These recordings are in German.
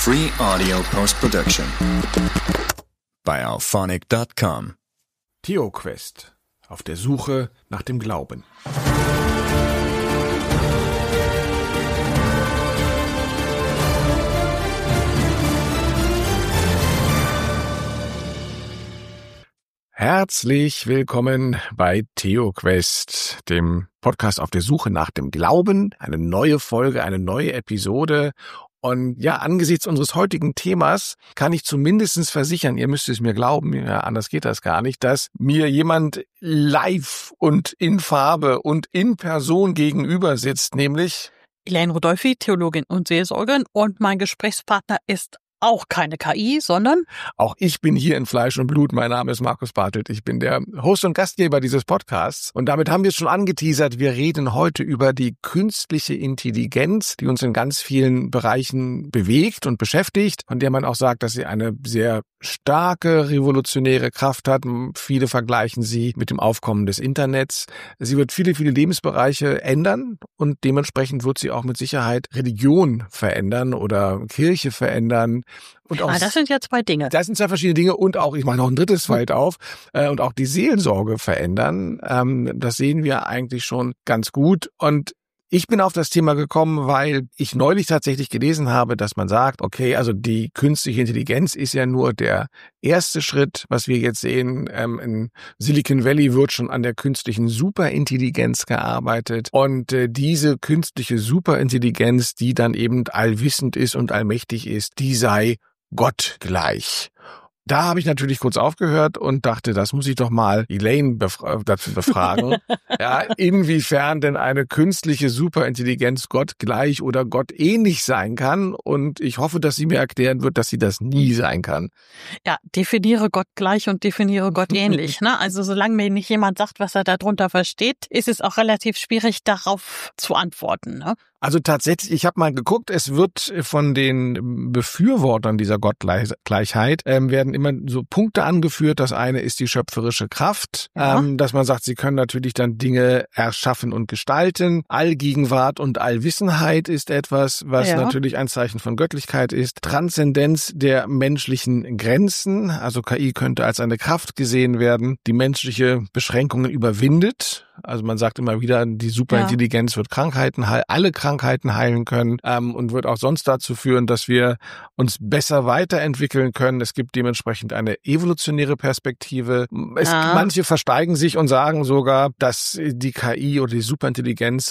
Free Audio Post-Production bei Auphonic.com. TheoQuest. Auf der Suche nach dem Glauben. Herzlich willkommen bei TheoQuest, dem Podcast auf der Suche nach dem Glauben. Eine neue Folge, eine neue Episode. Und ja, angesichts unseres heutigen Themas kann ich zumindest versichern, ihr müsst es mir glauben, ja, anders geht das gar nicht, dass mir jemand live und in Farbe und in Person gegenüber sitzt, nämlich Elaine Rodolphi, Theologin und Seelsorgerin, und mein Gesprächspartner ist auch keine KI, sondern auch ich bin hier in Fleisch und Blut. Mein Name ist Markus Bartelt. Ich bin der Host und Gastgeber dieses Podcasts. Und damit haben wir es schon angeteasert. Wir reden heute über die künstliche Intelligenz, die uns in ganz vielen Bereichen bewegt und beschäftigt, von der man auch sagt, dass sie eine sehr starke revolutionäre Kraft hat. Viele vergleichen sie mit dem Aufkommen des Internets. Sie wird viele, viele Lebensbereiche ändern und dementsprechend wird sie auch mit Sicherheit Religion verändern oder Kirche verändern. Und auch, das sind ja zwei Dinge. Das sind zwei verschiedene Dinge und auch, ich mache noch ein drittes Feld auf, und auch die Seelsorge verändern. Das sehen wir eigentlich schon ganz gut. Und ich bin auf das Thema gekommen, weil ich neulich tatsächlich gelesen habe, dass man sagt, okay, also die künstliche Intelligenz ist ja nur der erste Schritt, was wir jetzt sehen. In Silicon Valley wird schon an der künstlichen Superintelligenz gearbeitet. Und diese künstliche Superintelligenz, die dann eben allwissend ist und allmächtig ist, die sei gottgleich. Da habe ich natürlich kurz aufgehört und dachte, das muss ich doch mal Elaine dazu befragen. Ja, inwiefern denn eine künstliche Superintelligenz gottgleich oder gottähnlich sein kann. Und ich hoffe, dass sie mir erklären wird, dass sie das nie sein kann. Ja, definiere Gott gleich und definiere Gott ähnlich. Ne? Also solange mir nicht jemand sagt, was er darunter versteht, ist es auch relativ schwierig, darauf zu antworten. Ne? Also tatsächlich, ich habe mal geguckt, es wird von den Befürwortern dieser Gottgleichheit werden immer so Punkte angeführt. Das eine ist die schöpferische Kraft, dass man sagt, sie können natürlich dann Dinge erschaffen und gestalten. Allgegenwart und Allwissenheit ist etwas, was natürlich ein Zeichen von Göttlichkeit ist. Transzendenz der menschlichen Grenzen, also KI könnte als eine Kraft gesehen werden, die menschliche Beschränkungen überwindet. Also man sagt immer wieder, die Superintelligenz wird alle Krankheiten heilen können und wird auch sonst dazu führen, dass wir uns besser weiterentwickeln können. Es gibt dementsprechend eine evolutionäre Perspektive. Manche versteigen sich und sagen sogar, dass die KI oder die Superintelligenz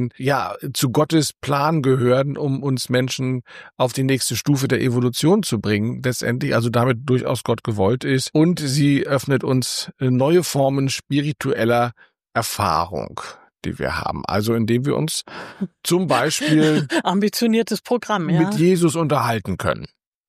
zu Gottes Plan gehören, um uns Menschen auf die nächste Stufe der Evolution zu bringen. Letztendlich also damit durchaus Gott gewollt ist. Und sie öffnet uns neue Formen spiritueller Erfahrung, die wir haben. Also indem wir uns zum Beispiel ambitioniertes Programm, mit Jesus unterhalten können.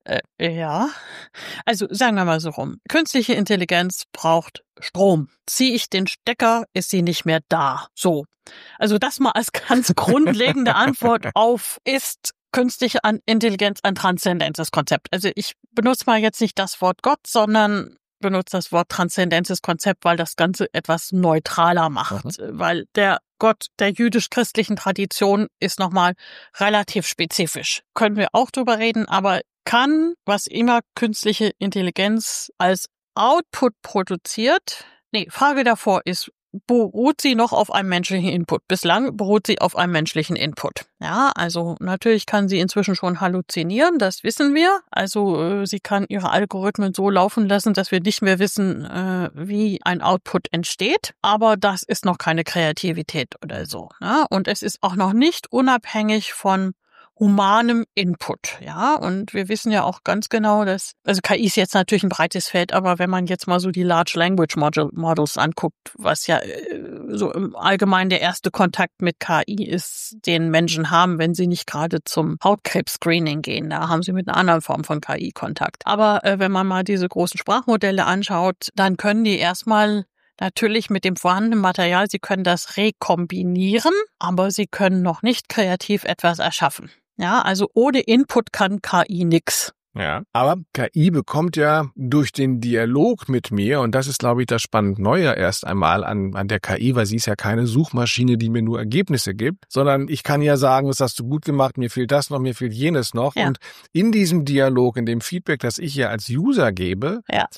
Ja, also sagen wir mal so rum. Künstliche Intelligenz braucht Strom. Ziehe ich den Stecker, ist sie nicht mehr da. So. Also das mal als ganz grundlegende Antwort auf, ist künstliche Intelligenz ein transzendentes Konzept. Also ich benutze mal jetzt nicht das Wort Gott, sondern benutzt das Wort transzendentes Konzept, weil das Ganze etwas neutraler macht. Weil der Gott der jüdisch-christlichen Tradition ist nochmal relativ spezifisch. Können wir auch drüber reden, aber kann, was immer künstliche Intelligenz als Output produziert, Frage davor ist, beruht sie noch auf einem menschlichen Input? Bislang beruht sie auf einem menschlichen Input. Ja, also natürlich kann sie inzwischen schon halluzinieren, das wissen wir. Also sie kann ihre Algorithmen so laufen lassen, dass wir nicht mehr wissen, wie ein Output entsteht. Aber das ist noch keine Kreativität oder so. Ne? Und es ist auch noch nicht unabhängig von humanem Input, ja, und wir wissen ja auch ganz genau, dass, also KI ist jetzt natürlich ein breites Feld, aber wenn man jetzt mal so die Large Language Models anguckt, was ja so im Allgemeinen der erste Kontakt mit KI ist, den Menschen haben, wenn sie nicht gerade zum Hautkrebs-Screening gehen, da haben sie mit einer anderen Form von KI Kontakt. Aber wenn man mal diese großen Sprachmodelle anschaut, dann können die erstmal natürlich mit dem vorhandenen Material, sie können das rekombinieren, aber sie können noch nicht kreativ etwas erschaffen. Ja, also ohne Input kann KI nix. Ja, aber KI bekommt ja durch den Dialog mit mir, und das ist, glaube ich, das spannend Neue erst einmal an der KI, weil sie ist ja keine Suchmaschine, die mir nur Ergebnisse gibt, sondern ich kann ja sagen, was hast du gut gemacht, mir fehlt das noch, mir fehlt jenes noch. Ja. Und in diesem Dialog, in dem Feedback, das ich ja als User gebe,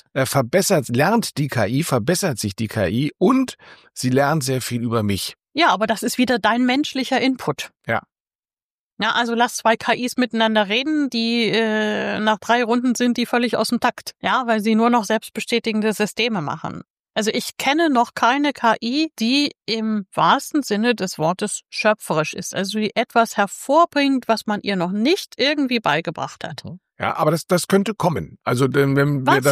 lernt sich die KI und sie lernt sehr viel über mich. Ja, aber das ist wieder dein menschlicher Input. Ja. Ja, also lass zwei KIs miteinander reden, die nach 3 Runden sind die völlig aus dem Takt. Ja, weil sie nur noch selbstbestätigende Systeme machen. Also ich kenne noch keine KI, die im wahrsten Sinne des Wortes schöpferisch ist. Also die etwas hervorbringt, was man ihr noch nicht irgendwie beigebracht hat. Ja, aber das könnte kommen. Also wenn man das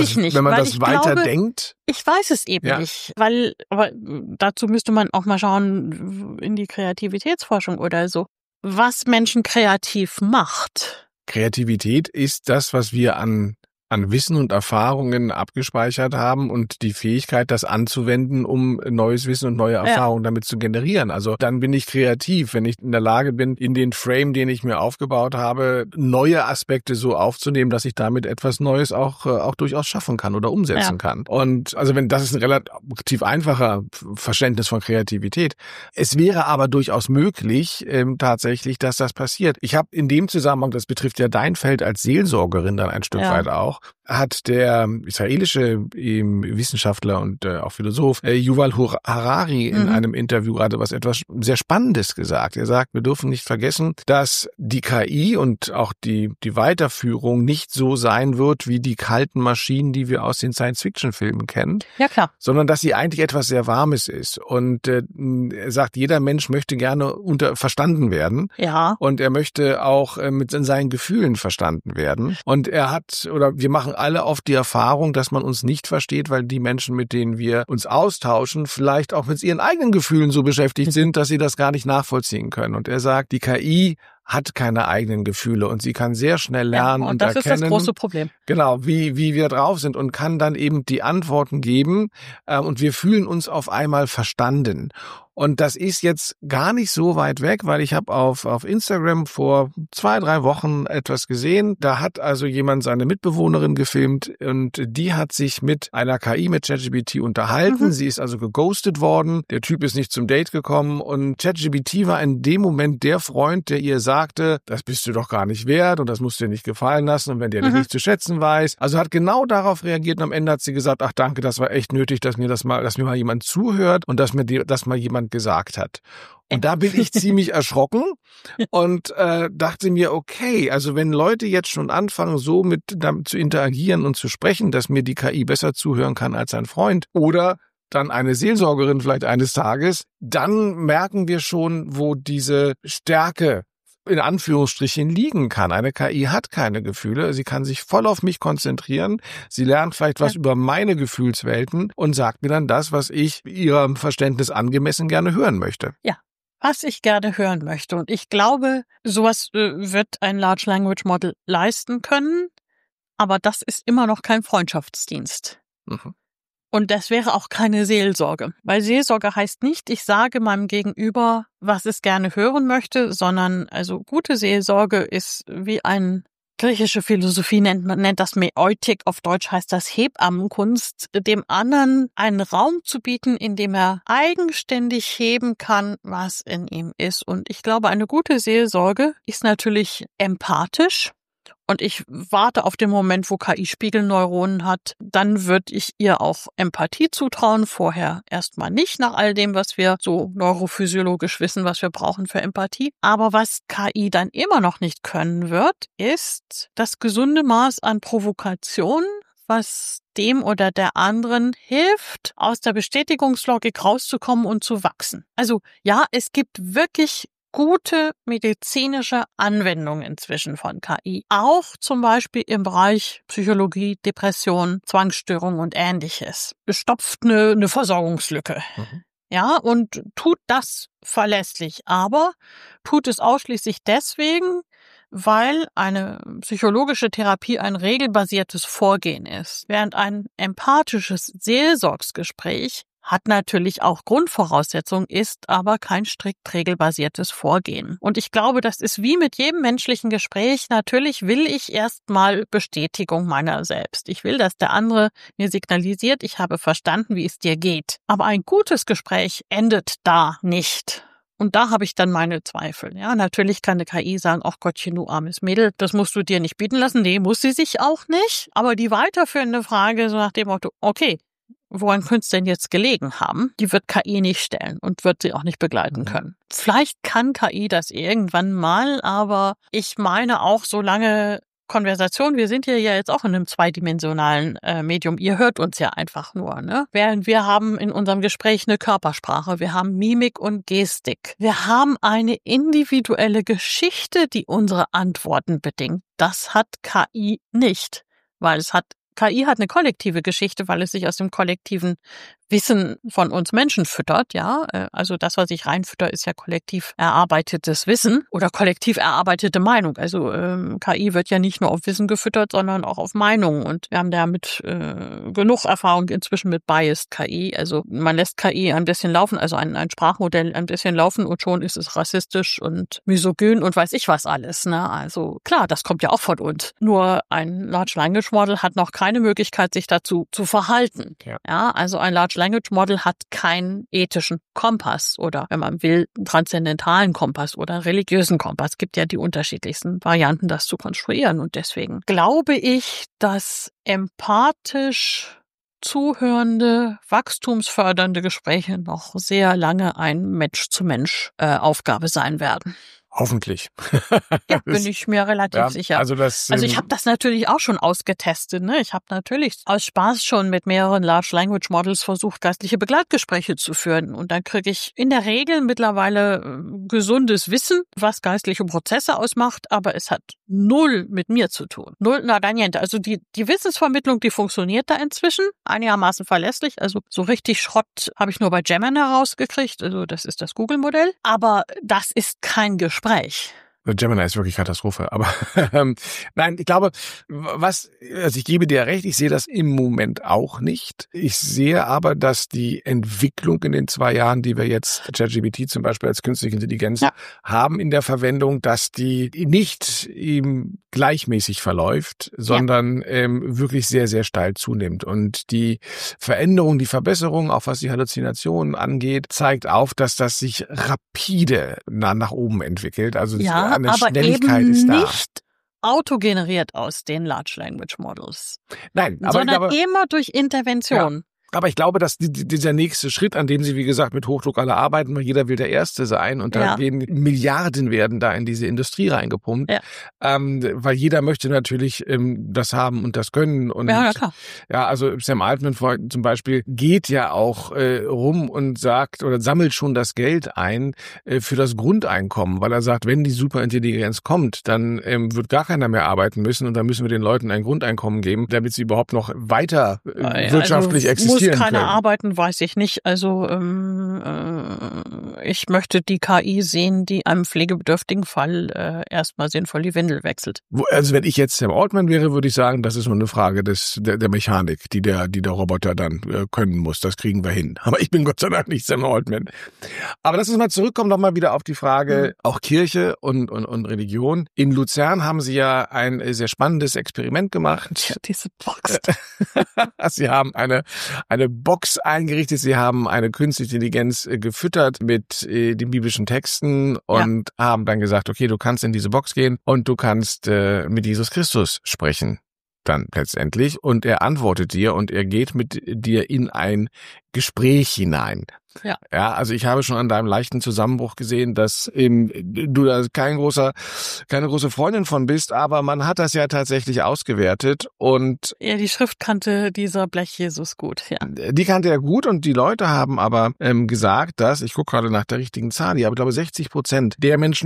weiterdenkt. Ich weiß es eben nicht, aber dazu müsste man auch mal schauen in die Kreativitätsforschung oder so. Was Menschen kreativ macht. Kreativität ist das, was wir an Wissen und Erfahrungen abgespeichert haben und die Fähigkeit, das anzuwenden, um neues Wissen und neue Erfahrungen damit zu generieren. Also dann bin ich kreativ, wenn ich in der Lage bin, in den Frame, den ich mir aufgebaut habe, neue Aspekte so aufzunehmen, dass ich damit etwas Neues auch durchaus schaffen kann oder umsetzen kann. Und also das ist ein relativ einfacher Verständnis von Kreativität. Es wäre aber durchaus möglich, tatsächlich, dass das passiert. Ich habe in dem Zusammenhang, das betrifft ja dein Feld als Seelsorgerin dann ein Stück weit auch, hat der israelische Wissenschaftler und auch Philosoph Yuval Harari in einem Interview gerade etwas sehr Spannendes gesagt. Er sagt, wir dürfen nicht vergessen, dass die KI und auch die Weiterführung nicht so sein wird wie die kalten Maschinen, die wir aus den Science-Fiction-Filmen kennen. Ja, klar. Sondern dass sie eigentlich etwas sehr Warmes ist. Und er sagt, jeder Mensch möchte gerne verstanden werden. Ja. Und er möchte auch mit seinen Gefühlen verstanden werden. Und wir machen alle oft die Erfahrung, dass man uns nicht versteht, weil die Menschen, mit denen wir uns austauschen, vielleicht auch mit ihren eigenen Gefühlen so beschäftigt sind, dass sie das gar nicht nachvollziehen können. Und er sagt, die KI hat keine eigenen Gefühle und sie kann sehr schnell lernen und erkennen. Das ist das große Problem. Genau, wie wir drauf sind und kann dann eben die Antworten geben und wir fühlen uns auf einmal verstanden. Und das ist jetzt gar nicht so weit weg, weil ich habe auf Instagram vor 2-3 Wochen etwas gesehen. Da hat also jemand seine Mitbewohnerin gefilmt und die hat sich mit einer KI, mit ChatGPT unterhalten. Sie ist also geghostet worden. Der Typ ist nicht zum Date gekommen und ChatGPT war in dem Moment der Freund, der ihr sagte, das bist du doch gar nicht wert und das musst du dir nicht gefallen lassen und wenn der dich nicht zu schätzen weiß. Also hat genau darauf reagiert und am Ende hat sie gesagt, ach danke, das war echt nötig, dass mir mal jemand zuhört und dass mir das mal jemand gesagt hat. Und da bin ich ziemlich erschrocken und dachte mir, okay, also wenn Leute jetzt schon anfangen, so damit zu interagieren und zu sprechen, dass mir die KI besser zuhören kann als ein Freund oder dann eine Seelsorgerin vielleicht eines Tages, dann merken wir schon, wo diese Stärke in Anführungsstrichen liegen kann. Eine KI hat keine Gefühle, sie kann sich voll auf mich konzentrieren, sie lernt vielleicht was über meine Gefühlswelten und sagt mir dann das, was ich ihrem Verständnis angemessen gerne hören möchte. Ja, was ich gerne hören möchte. Und ich glaube, sowas wird ein Large Language Model leisten können, aber das ist immer noch kein Freundschaftsdienst. Und das wäre auch keine Seelsorge, weil Seelsorge heißt nicht, ich sage meinem Gegenüber, was es gerne hören möchte, sondern also gute Seelsorge ist wie ein griechische Philosophie nennt das Mäeutik, auf Deutsch heißt das Hebammenkunst, dem anderen einen Raum zu bieten, in dem er eigenständig heben kann, was in ihm ist. Und ich glaube, eine gute Seelsorge ist natürlich empathisch. Und ich warte auf den Moment, wo KI Spiegelneuronen hat, dann würde ich ihr auch Empathie zutrauen, vorher erstmal nicht, nach all dem, was wir so neurophysiologisch wissen, was wir brauchen für Empathie. Aber was KI dann immer noch nicht können wird, ist das gesunde Maß an Provokation, was dem oder der anderen hilft, aus der Bestätigungslogik rauszukommen und zu wachsen. Also ja, es gibt wirklich gute medizinische Anwendungen inzwischen von KI. Auch zum Beispiel im Bereich Psychologie, Depression, Zwangsstörung und Ähnliches. Bestopft eine Versorgungslücke. Ja, und tut das verlässlich. Aber tut es ausschließlich deswegen, weil eine psychologische Therapie ein regelbasiertes Vorgehen ist. Während ein empathisches Seelsorgsgespräch hat natürlich auch Grundvoraussetzungen, ist aber kein strikt regelbasiertes Vorgehen. Und ich glaube, das ist wie mit jedem menschlichen Gespräch. Natürlich will ich erstmal Bestätigung meiner selbst. Ich will, dass der andere mir signalisiert, ich habe verstanden, wie es dir geht. Aber ein gutes Gespräch endet da nicht. Und da habe ich dann meine Zweifel. Ja, natürlich kann eine KI sagen, ach Gottchen, du armes Mädel, das musst du dir nicht bieten lassen. Nee, muss sie sich auch nicht. Aber die weiterführende Frage so nach dem Motto, okay, woran könnte es denn jetzt gelegen haben? Die wird KI nicht stellen und wird sie auch nicht begleiten können. Vielleicht kann KI das irgendwann mal, aber ich meine auch, solange Konversation, wir sind hier ja jetzt auch in einem zweidimensionalen Medium, ihr hört uns ja einfach nur, ne? Während wir haben in unserem Gespräch eine Körpersprache, wir haben Mimik und Gestik. Wir haben eine individuelle Geschichte, die unsere Antworten bedingt. Das hat KI nicht, weil KI hat eine kollektive Geschichte, weil es sich aus dem kollektiven Wissen von uns Menschen füttert, ja. Also das, was ich reinfütter, ist ja kollektiv erarbeitetes Wissen oder kollektiv erarbeitete Meinung. Also KI wird ja nicht nur auf Wissen gefüttert, sondern auch auf Meinungen. Und wir haben da mit genug Erfahrung inzwischen mit Biased KI. Also man lässt KI ein bisschen laufen, also ein Sprachmodell ein bisschen laufen und schon ist es rassistisch und misogyn und weiß ich was alles, ne? Also klar, das kommt ja auch von uns. Nur ein Large Language Model hat noch keine Möglichkeit, sich dazu zu verhalten. Ja, also ein Large Language Model hat keinen ethischen Kompass oder, wenn man will, einen transzendentalen Kompass oder religiösen Kompass. Es gibt ja die unterschiedlichsten Varianten, das zu konstruieren. Und deswegen glaube ich, dass empathisch zuhörende, wachstumsfördernde Gespräche noch sehr lange ein Mensch-zu-Mensch-Aufgabe sein werden. Hoffentlich. Ja, bin ich mir relativ sicher. Also ich habe das natürlich auch schon ausgetestet. Ne? Ich habe natürlich aus Spaß schon mit mehreren Large Language Models versucht, geistliche Begleitgespräche zu führen. Und dann kriege ich in der Regel mittlerweile gesundes Wissen, was geistliche Prozesse ausmacht, aber es hat null mit mir zu tun. Null nada niente. Also die Wissensvermittlung, die funktioniert da inzwischen einigermaßen verlässlich. Also so richtig Schrott habe ich nur bei Gemini rausgekriegt. Also das ist das Google-Modell. Aber das ist kein Gespräch. Gemini ist wirklich Katastrophe, aber nein, ich glaube, also ich gebe dir recht, ich sehe das im Moment auch nicht. Ich sehe aber, dass die Entwicklung in den 2 Jahren, die wir jetzt ChatGPT zum Beispiel als künstliche Intelligenz haben in der Verwendung, dass die nicht gleichmäßig verläuft, sondern wirklich sehr, sehr steil zunimmt. Und die Veränderung, die Verbesserung, auch was die Halluzinationen angeht, zeigt auf, dass das sich rapide nach oben entwickelt. Also eine aber Schnelligkeit eben ist da. Nicht autogeneriert aus den Large Language Models. Nein, aber sondern immer durch Intervention. Ja. Aber ich glaube, dass dieser nächste Schritt, an dem sie, wie gesagt, mit Hochdruck alle arbeiten, weil jeder will der Erste sein und da Milliarden werden da in diese Industrie reingepumpt, weil jeder möchte natürlich das haben und das können. Und klar. Ja, also Sam Altman zum Beispiel geht ja auch rum und sagt oder sammelt schon das Geld ein für das Grundeinkommen, weil er sagt, wenn die Superintelligenz kommt, dann wird gar keiner mehr arbeiten müssen und dann müssen wir den Leuten ein Grundeinkommen geben, damit sie überhaupt noch weiter wirtschaftlich existieren. Muss keiner arbeiten, weiß ich nicht. Also ich möchte die KI sehen, die einem pflegebedürftigen Fall erstmal sinnvoll die Windel wechselt. Also wenn ich jetzt Sam Altman wäre, würde ich sagen, das ist nur eine Frage der Mechanik, die der Roboter dann können muss. Das kriegen wir hin. Aber ich bin Gott sei Dank nicht Sam Altman. Aber lass uns mal zurückkommen, nochmal wieder auf die Frage, auch Kirche und Religion. In Luzern haben Sie ja ein sehr spannendes Experiment gemacht. Ja, diese Box. Sie haben eine Box eingerichtet, sie haben eine künstliche Intelligenz gefüttert mit den biblischen Texten und haben dann gesagt, okay, du kannst in diese Box gehen und du kannst mit Jesus Christus sprechen. Dann letztendlich. Und er antwortet dir und er geht mit dir in ein Gespräch hinein. Ja, also ich habe schon an deinem leichten Zusammenbruch gesehen, dass du da keine große Freundin von bist, aber man hat das ja tatsächlich ausgewertet und die Schrift kannte dieser Blech-Jesus gut, ja. Die kannte er gut und die Leute haben aber gesagt, dass, ich gucke gerade nach der richtigen Zahl, ich glaube 60% der Menschen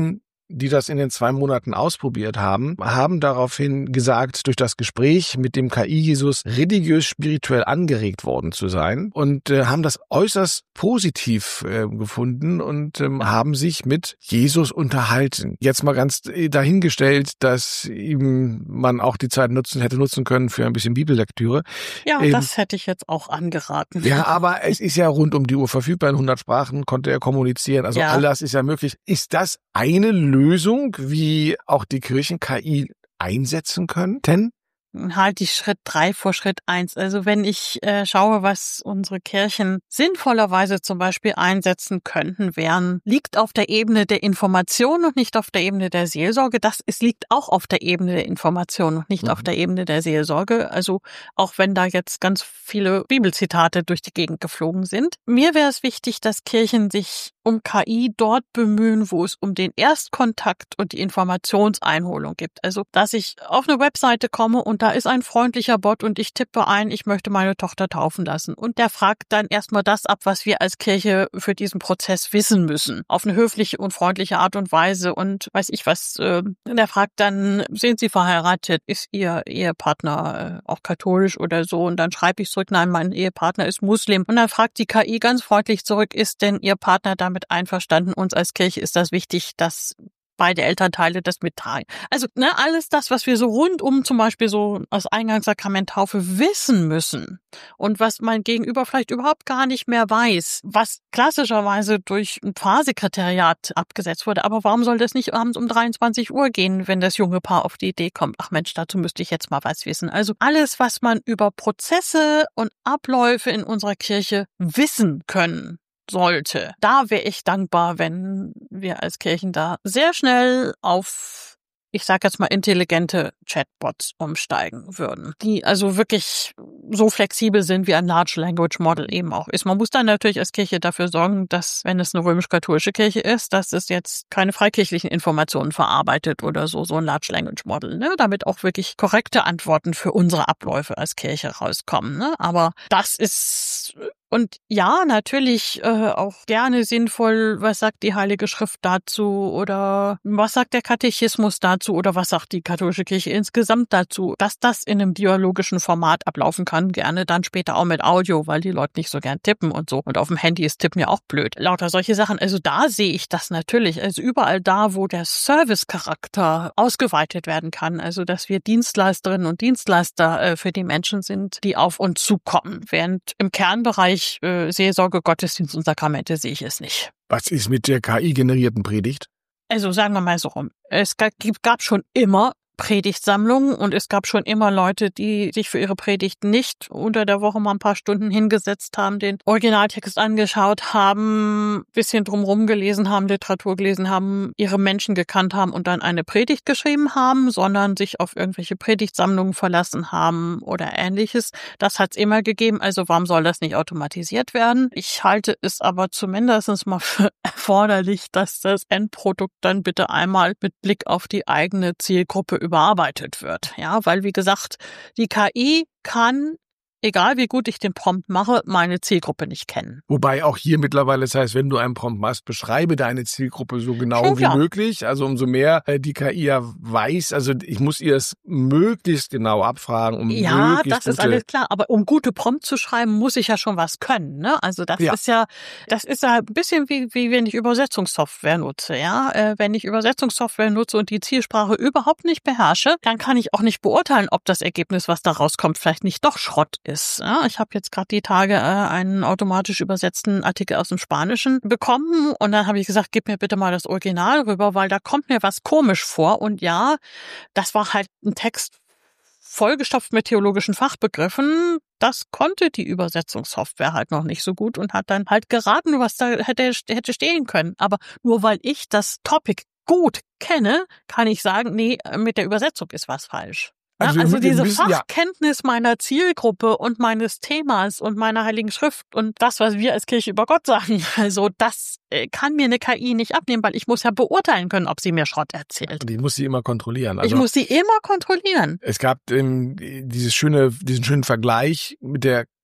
die das in den 2 Monaten ausprobiert haben daraufhin gesagt, durch das Gespräch mit dem KI-Jesus religiös-spirituell angeregt worden zu sein und haben das äußerst positiv gefunden und haben sich mit Jesus unterhalten. Jetzt mal ganz dahingestellt, dass ihm man auch die Zeit hätte nutzen können für ein bisschen Bibellektüre. Ja, das hätte ich jetzt auch angeraten. Ja, aber es ist ja rund um die Uhr verfügbar. In 100 Sprachen konnte er kommunizieren. Also all das ist ja möglich. Ist das eine Lösung, wie auch die Kirchen KI einsetzen könnten? Halt die Schritt 3 vor Schritt 1. Also wenn ich schaue, was unsere Kirchen sinnvollerweise zum Beispiel einsetzen könnten, liegt auf der Ebene der Information und nicht auf der Ebene der Seelsorge. Es liegt auch auf der Ebene der Information und nicht auf der Ebene der Seelsorge. Also auch wenn da jetzt ganz viele Bibelzitate durch die Gegend geflogen sind. Mir wäre es wichtig, dass Kirchen sich um KI dort bemühen, wo es um den Erstkontakt und die Informationseinholung gibt. Also, dass ich auf eine Webseite komme und da ist ein freundlicher Bot und ich tippe ein, ich möchte meine Tochter taufen lassen. Und der fragt dann erstmal das ab, was wir als Kirche für diesen Prozess wissen müssen. Auf eine höfliche und freundliche Art und Weise und weiß ich was. Der fragt dann, sind Sie verheiratet? Ist Ihr Ehepartner auch katholisch oder so? Und dann schreibe ich zurück, nein, mein Ehepartner ist Muslim. Und dann fragt die KI ganz freundlich zurück, ist denn Ihr Partner damit einverstanden? Uns als Kirche ist das wichtig, dass beide Elternteile das mitteilen. Also alles das, was wir so rund um zum Beispiel so als Eingangssakrament Taufe wissen müssen und was mein Gegenüber vielleicht überhaupt gar nicht mehr weiß, was klassischerweise durch ein Pfarrsekretariat abgesetzt wurde. Aber warum soll das nicht abends um 23 Uhr gehen, wenn das junge Paar auf die Idee kommt, ach Mensch, dazu müsste ich jetzt mal was wissen. Also alles, was man über Prozesse und Abläufe in unserer Kirche wissen können sollte. Da wäre ich dankbar, wenn wir als Kirchen da sehr schnell auf, ich sage jetzt mal, intelligente Chatbots umsteigen würden, die also wirklich so flexibel sind, wie ein Large Language Model eben auch ist. Man muss dann natürlich als Kirche dafür sorgen, dass, wenn es eine römisch-katholische Kirche ist, dass es jetzt keine freikirchlichen Informationen verarbeitet oder so ein Large Language Model, damit auch wirklich korrekte Antworten für unsere Abläufe als Kirche rauskommen. Aber das ist und ja, natürlich auch gerne sinnvoll, was sagt die Heilige Schrift dazu oder was sagt der Katechismus dazu oder was sagt die katholische Kirche insgesamt dazu, dass das in einem dialogischen Format ablaufen kann, gerne dann später auch mit Audio, weil die Leute nicht so gern tippen und so. Und auf dem Handy ist Tippen ja auch blöd. Lauter solche Sachen. Also da sehe ich das natürlich. Also überall da, wo der Servicecharakter ausgeweitet werden kann. Also dass wir Dienstleisterinnen und Dienstleister für die Menschen sind, die auf uns zukommen. Während im Kernbereich Seelsorge, Gottesdienst und Sakramente sehe ich es nicht. Was ist mit der KI-generierten Predigt? Also sagen wir mal so rum. Es gab schon immer Predigtsammlungen und es gab schon immer Leute, die sich für ihre Predigt nicht unter der Woche mal ein paar Stunden hingesetzt haben, den Originaltext angeschaut haben, bisschen drumherum gelesen haben, Literatur gelesen haben, ihre Menschen gekannt haben und dann eine Predigt geschrieben haben, sondern sich auf irgendwelche Predigtsammlungen verlassen haben oder Ähnliches. Das hat's immer gegeben, also warum soll das nicht automatisiert werden? Ich halte es aber zumindest mal für erforderlich, dass das Endprodukt dann bitte einmal mit Blick auf die eigene Zielgruppe überarbeitet wird. Ja, weil wie gesagt, die KI kann, egal wie gut ich den Prompt mache, meine Zielgruppe nicht kennen. Wobei auch hier mittlerweile, das heißt, wenn du einen Prompt machst, beschreibe deine Zielgruppe so genau wie möglich. Also umso mehr die KI ja weiß, also ich muss ihr es möglichst genau abfragen. Ja, das ist alles klar. Aber um gute Prompts zu schreiben, muss ich ja schon was können. Ne? Also das ist ja ein bisschen wie wenn ich Übersetzungssoftware nutze. Ja, wenn ich Übersetzungssoftware nutze und die Zielsprache überhaupt nicht beherrsche, dann kann ich auch nicht beurteilen, ob das Ergebnis, was da rauskommt, vielleicht nicht doch Schrott ist. Ja, ich habe jetzt gerade die Tage einen automatisch übersetzten Artikel aus dem Spanischen bekommen und dann habe ich gesagt, gib mir bitte mal das Original rüber, weil da kommt mir was komisch vor. Und ja, das war halt ein Text vollgestopft mit theologischen Fachbegriffen. Das konnte die Übersetzungssoftware halt noch nicht so gut und hat dann halt geraten, was da hätte stehen können. Aber nur weil ich das Topic gut kenne, kann ich sagen, nee, mit der Übersetzung ist was falsch. Also diese Fachkenntnis meiner Zielgruppe und meines Themas und meiner Heiligen Schrift und das, was wir als Kirche über Gott sagen, also das kann mir eine KI nicht abnehmen, weil ich muss ja beurteilen können, ob sie mir Schrott erzählt. Und ich muss sie immer kontrollieren. Ich muss sie immer kontrollieren. Es gab diesen schönen Vergleich mit der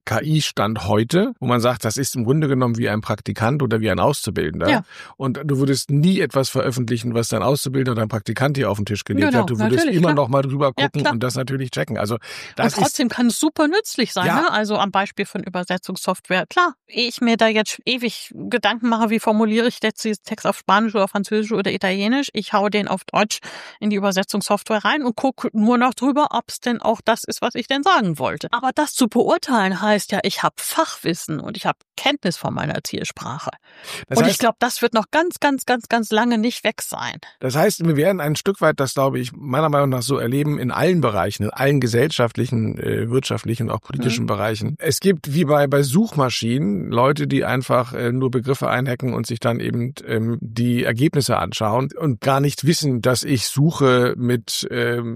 KI-Stand heute, wo man sagt, das ist im Grunde genommen wie ein Praktikant oder wie ein Auszubildender. Ja. Und du würdest nie etwas veröffentlichen, was dein Auszubildender oder ein Praktikant hier auf den Tisch gelegt hat. Du würdest immer noch mal drüber gucken und das natürlich checken. Also das und trotzdem kann es super nützlich sein. Ne? Also am Beispiel von Übersetzungssoftware. Klar, ehe ich mir da jetzt ewig Gedanken mache, wie formuliere ich jetzt diesen Text auf Spanisch oder Französisch oder Italienisch, ich haue den auf Deutsch in die Übersetzungssoftware rein und gucke nur noch drüber, ob es denn auch das ist, was ich denn sagen wollte. Aber das zu beurteilen heißt ja, ich habe Fachwissen und ich habe Kenntnis von meiner Zielsprache. Und ich glaube, das wird noch ganz, ganz, ganz, ganz lange nicht weg sein. Das heißt, wir werden ein Stück weit, das glaube ich, meiner Meinung nach so erleben, in allen Bereichen, in allen gesellschaftlichen, wirtschaftlichen und auch politischen Bereichen. Es gibt, wie bei Suchmaschinen, Leute, die einfach nur Begriffe einhacken und sich dann eben die Ergebnisse anschauen und gar nicht wissen, dass ich Suche mit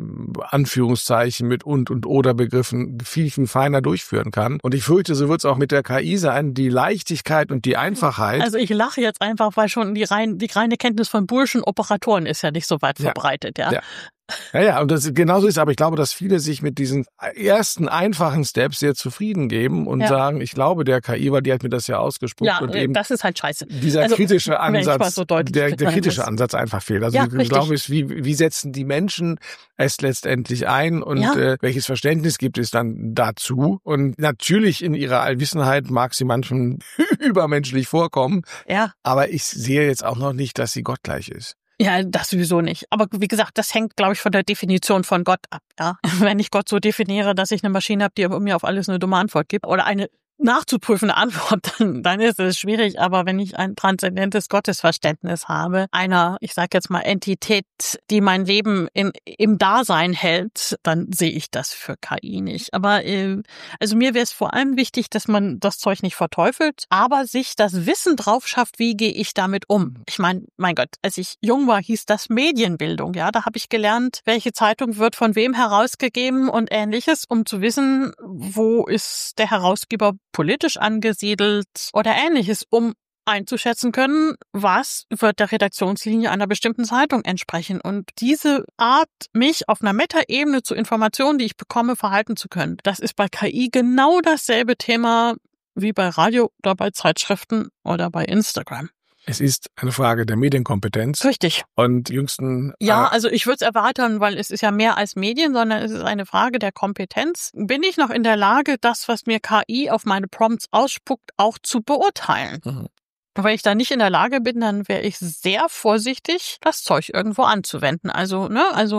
Anführungszeichen, mit und oder Begriffen viel, viel feiner durchführen kann. Und ich fürchte, so wird es auch mit der KI sein, die Leichtigkeit und die Einfachheit. Also ich lache jetzt einfach, weil schon die reine Kenntnis von Boolschen Operatoren ist ja nicht so weit verbreitet, ja. Ja, und das genauso ist, aber ich glaube, dass viele sich mit diesen ersten einfachen Steps sehr zufrieden geben und sagen, ich glaube der KI, weil die hat mir das ja ausgespuckt. Ja, und eben das ist halt scheiße. Dieser kritische Ansatz, so der kritische Ansatz einfach fehlt. Also ich glaube, wie setzen die Menschen es letztendlich ein und welches Verständnis gibt es dann dazu? Und natürlich in ihrer Allwissenheit mag sie manchen übermenschlich vorkommen, aber ich sehe jetzt auch noch nicht, dass sie gottgleich ist. Ja, das sowieso nicht. Aber wie gesagt, das hängt, glaube ich, von der Definition von Gott ab. Ja, wenn ich Gott so definiere, dass ich eine Maschine habe, die mir auf alles eine dumme Antwort gibt oder eine nachzuprüfende Antwort, dann ist es schwierig. Aber wenn ich ein transzendentes Gottesverständnis habe, einer, ich sage jetzt mal, Entität, die mein Leben im Dasein hält, dann sehe ich das für KI nicht. Aber also mir wäre es vor allem wichtig, dass man das Zeug nicht verteufelt, aber sich das Wissen drauf schafft, wie gehe ich damit um. Ich meine, mein Gott, als ich jung war, hieß das Medienbildung. Ja, da habe ich gelernt, welche Zeitung wird von wem herausgegeben und Ähnliches, um zu wissen, wo ist der Herausgeber politisch angesiedelt oder Ähnliches, um einzuschätzen können, was wird der Redaktionslinie einer bestimmten Zeitung entsprechen. Und diese Art, mich auf einer Metaebene zu Informationen, die ich bekomme, verhalten zu können, das ist bei KI genau dasselbe Thema wie bei Radio oder bei Zeitschriften oder bei Instagram. Es ist eine Frage der Medienkompetenz. Richtig. Und jüngsten... Ja, also ich würde es erweitern, weil es ist ja mehr als Medien, sondern es ist eine Frage der Kompetenz. Bin ich noch in der Lage, das, was mir KI auf meine Prompts ausspuckt, auch zu beurteilen? Mhm. Wenn ich da nicht in der Lage bin, dann wäre ich sehr vorsichtig, das Zeug irgendwo anzuwenden. Also,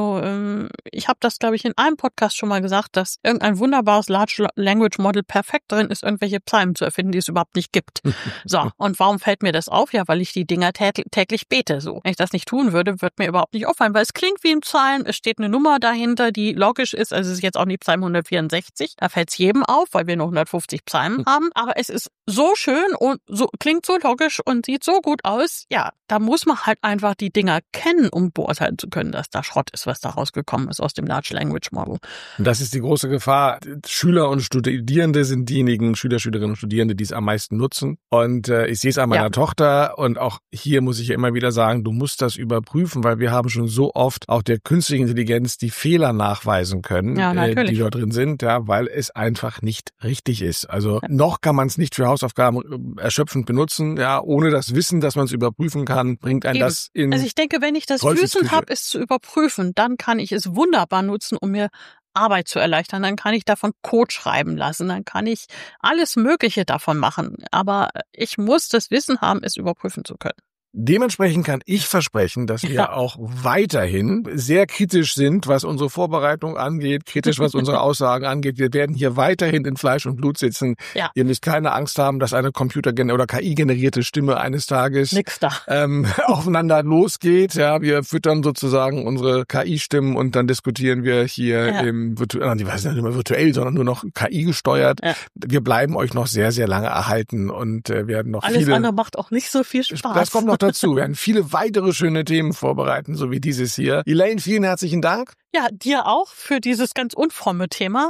ich habe das, glaube ich, in einem Podcast schon mal gesagt, dass irgendein wunderbares Large Language Model perfekt drin ist, irgendwelche Psalmen zu erfinden, die es überhaupt nicht gibt. So, und warum fällt mir das auf? Ja, weil ich die Dinger täglich bete. So, wenn ich das nicht tun würde, wird mir überhaupt nicht auffallen, weil es klingt wie ein Psalm, es steht eine Nummer dahinter, die logisch ist. Also es ist jetzt auch nicht Psalm 164. Da fällt es jedem auf, weil wir nur 150 Psalmen haben. Aber es ist so schön und so klingt so logisch und sieht so gut aus. Ja, da muss man halt einfach die Dinger kennen, um beurteilen zu können, dass da Schrott ist, was da rausgekommen ist aus dem Large Language Model. Und das ist die große Gefahr. Schüler und Studierende sind diejenigen, Schülerinnen und Studierende, die es am meisten nutzen. Und ich sehe es an meiner Tochter und auch hier muss ich ja immer wieder sagen, du musst das überprüfen, weil wir haben schon so oft auch der künstlichen Intelligenz die Fehler nachweisen können, die dort drin sind, weil es einfach nicht richtig ist. Also noch kann man es nicht für Hausaufgaben erschöpfend benutzen, ohne das Wissen, dass man es überprüfen kann, bringt einen das in... Also ich denke, wenn ich das Wissen habe, es zu überprüfen, dann kann ich es wunderbar nutzen, um mir Arbeit zu erleichtern. Dann kann ich davon Code schreiben lassen, dann kann ich alles Mögliche davon machen. Aber ich muss das Wissen haben, es überprüfen zu können. Dementsprechend kann ich versprechen, dass wir auch weiterhin sehr kritisch sind, was unsere Vorbereitung angeht, kritisch, was unsere Aussagen angeht. Wir werden hier weiterhin in Fleisch und Blut sitzen. Ja. Ihr müsst keine Angst haben, dass eine oder KI-generierte Stimme eines Tages aufeinander losgeht. Ja, wir füttern sozusagen unsere KI-Stimmen und dann diskutieren wir hier nicht mehr virtuell, sondern nur noch KI gesteuert. Ja. Wir bleiben euch noch sehr, sehr lange erhalten und werden noch Alles andere macht auch nicht so viel Spaß. Das kommt noch dazu. Wir werden viele weitere schöne Themen vorbereiten, so wie dieses hier. Elaine, vielen herzlichen Dank. Ja, dir auch für dieses ganz unfromme Thema.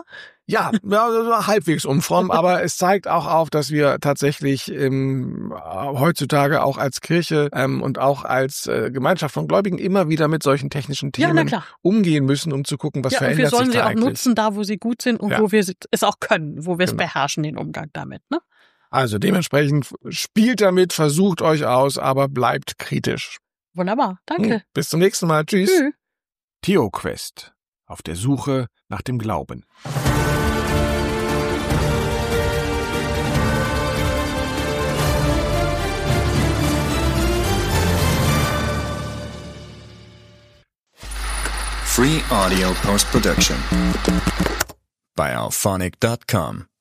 Ja, halbwegs unfromm, aber es zeigt auch auf, dass wir tatsächlich heutzutage auch als Kirche und auch als Gemeinschaft von Gläubigen immer wieder mit solchen technischen Themen umgehen müssen, um zu gucken, was verändert sich da eigentlich. Wir sollen sie auch nutzen, da wo sie gut sind und wo wir es auch können, wo wir es beherrschen, den Umgang damit. Ne? Also dementsprechend spielt damit, versucht euch aus, aber bleibt kritisch. Wunderbar, danke. Bis zum nächsten Mal. Tschüss. TheoQuest. Auf der Suche nach dem Glauben. Free audio post-production by alphonic.com.